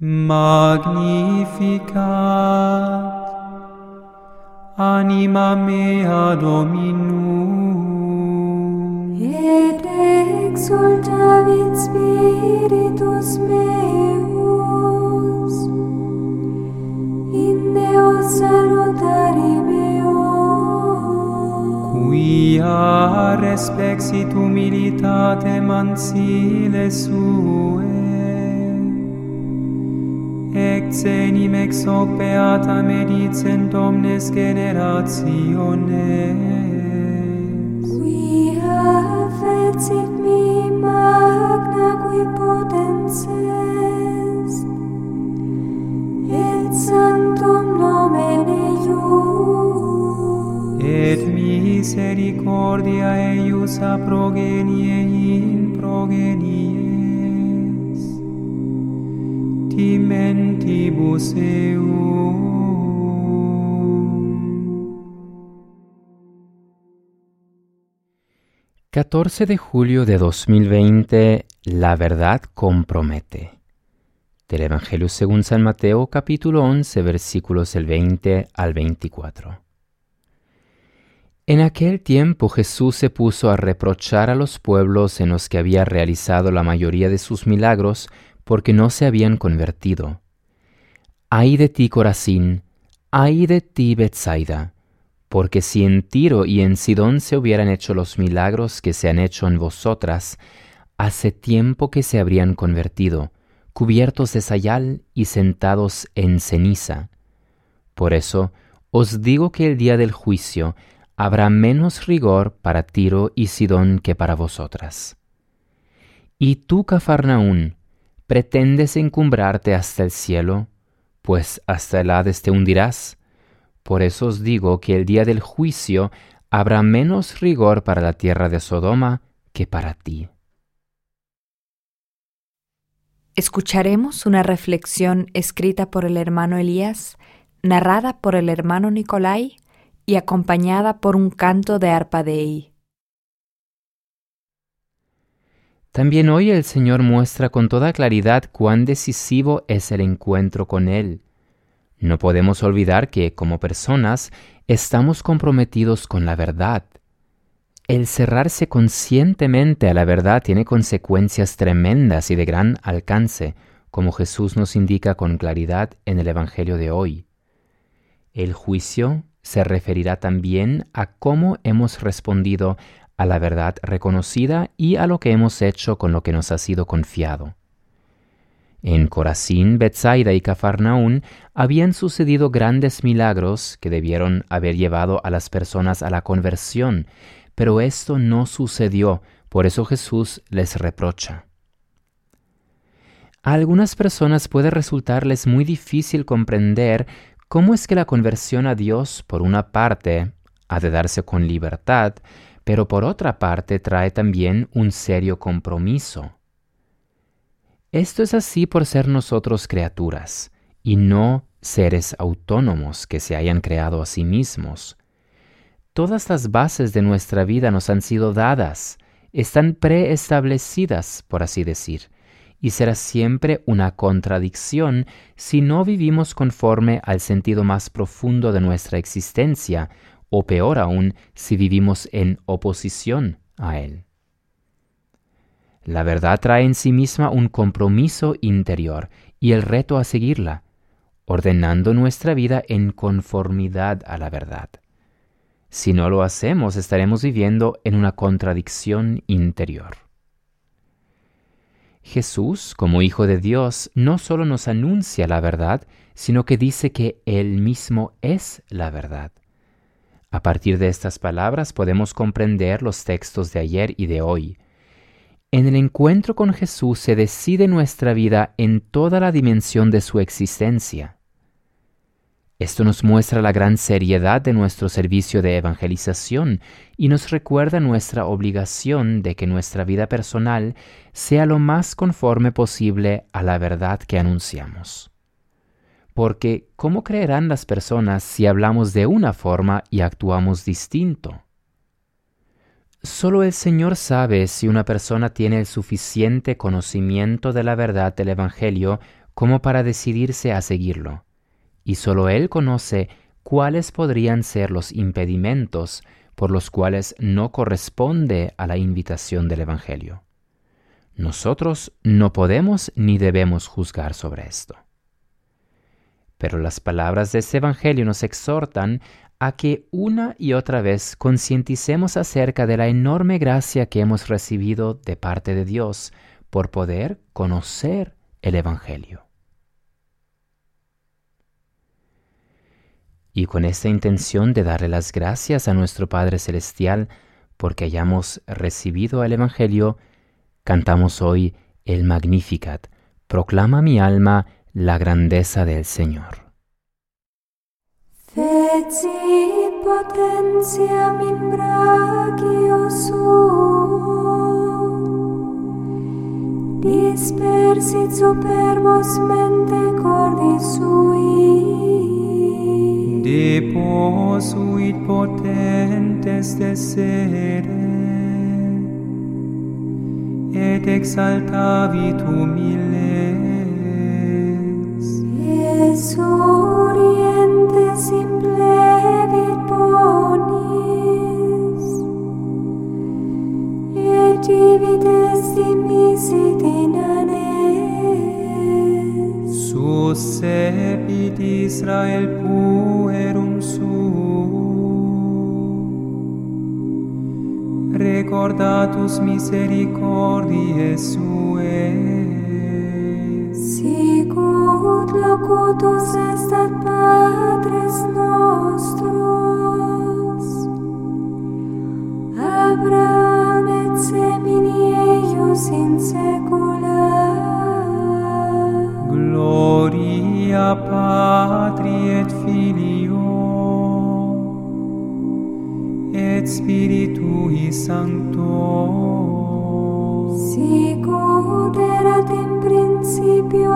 Magnificat anima mea Dominum, et exultavit spiritus meus in Deo salutari meo, quia respexit humilitate mansile sue, ex enim ex hoc beata medicent omnes generationes, quia fecit mi magna qui potens est, et sanctum nomen eius, et misericordia eius a progenie in progenies, timentibus eum. 14 de julio de 2020, la verdad compromete. Del Evangelio según San Mateo, capítulo 11, versículos del 20 al 24. En aquel tiempo Jesús se puso a reprochar a los pueblos en los que había realizado la mayoría de sus milagros porque no se habían convertido. ¡Ay de ti, Corazín! ¡Ay de ti, Betsaida! Porque si en Tiro y en Sidón se hubieran hecho los milagros que se han hecho en vosotras, hace tiempo que se habrían convertido, cubiertos de sayal y sentados en ceniza. Por eso os digo que el día del juicio habrá menos rigor para Tiro y Sidón que para vosotras. Y tú, Cafarnaún, ¿pretendes encumbrarte hasta el cielo? Pues hasta el Hades te hundirás. Por eso os digo que el día del juicio habrá menos rigor para la tierra de Sodoma que para ti. Escucharemos una reflexión escrita por el hermano Elías, narrada por el hermano Nicolai y acompañada por un canto de arpa Dei. También hoy el Señor muestra con toda claridad cuán decisivo es el encuentro con Él. No podemos olvidar que, como personas, estamos comprometidos con la verdad. El cerrarse conscientemente a la verdad tiene consecuencias tremendas y de gran alcance, como Jesús nos indica con claridad en el Evangelio de hoy. El juicio se referirá también a cómo hemos respondido a la verdad reconocida y a lo que hemos hecho con lo que nos ha sido confiado. En Corazín, Betsaida y Cafarnaún habían sucedido grandes milagros que debieron haber llevado a las personas a la conversión, pero esto no sucedió, por eso Jesús les reprocha. A algunas personas puede resultarles muy difícil comprender cómo es que la conversión a Dios, por una parte, ha de darse con libertad, pero por otra parte trae también un serio compromiso. Esto es así por ser nosotros criaturas, y no seres autónomos que se hayan creado a sí mismos. Todas las bases de nuestra vida nos han sido dadas, están preestablecidas, por así decir, y será siempre una contradicción si no vivimos conforme al sentido más profundo de nuestra existencia, o peor aún, si vivimos en oposición a Él. La verdad trae en sí misma un compromiso interior y el reto a seguirla, ordenando nuestra vida en conformidad a la verdad. Si no lo hacemos, estaremos viviendo en una contradicción interior. Jesús, como Hijo de Dios, no solo nos anuncia la verdad, sino que dice que Él mismo es la verdad. A partir de estas palabras podemos comprender los textos de ayer y de hoy. En el encuentro con Jesús se decide nuestra vida en toda la dimensión de su existencia. Esto nos muestra la gran seriedad de nuestro servicio de evangelización y nos recuerda nuestra obligación de que nuestra vida personal sea lo más conforme posible a la verdad que anunciamos. Porque, ¿cómo creerán las personas si hablamos de una forma y actuamos distinto? Solo el Señor sabe si una persona tiene el suficiente conocimiento de la verdad del Evangelio como para decidirse a seguirlo, y solo Él conoce cuáles podrían ser los impedimentos por los cuales no corresponde a la invitación del Evangelio. Nosotros no podemos ni debemos juzgar sobre esto. Pero las palabras de este Evangelio nos exhortan a que una y otra vez concienticemos acerca de la enorme gracia que hemos recibido de parte de Dios por poder conocer el Evangelio. Y con esta intención de darle las gracias a nuestro Padre Celestial porque hayamos recibido el Evangelio, cantamos hoy el Magnificat. Proclama mi alma la grandeza del Señor. Fecit potentiam in brachio suo, dispersit superbos mente cordis sui. Deposuit potentes desere, et exaltavit humiles. Esurientes implevit bonis, et divides dimisit in anes. Suscepit Israel puerum suum, recordatus misericordiae suae. Sicut locutus est ad Patres nostros, Abraham et semini eius in saecula. Gloria Patri et Filio et Spiritui Sancto. Sicut erat in principio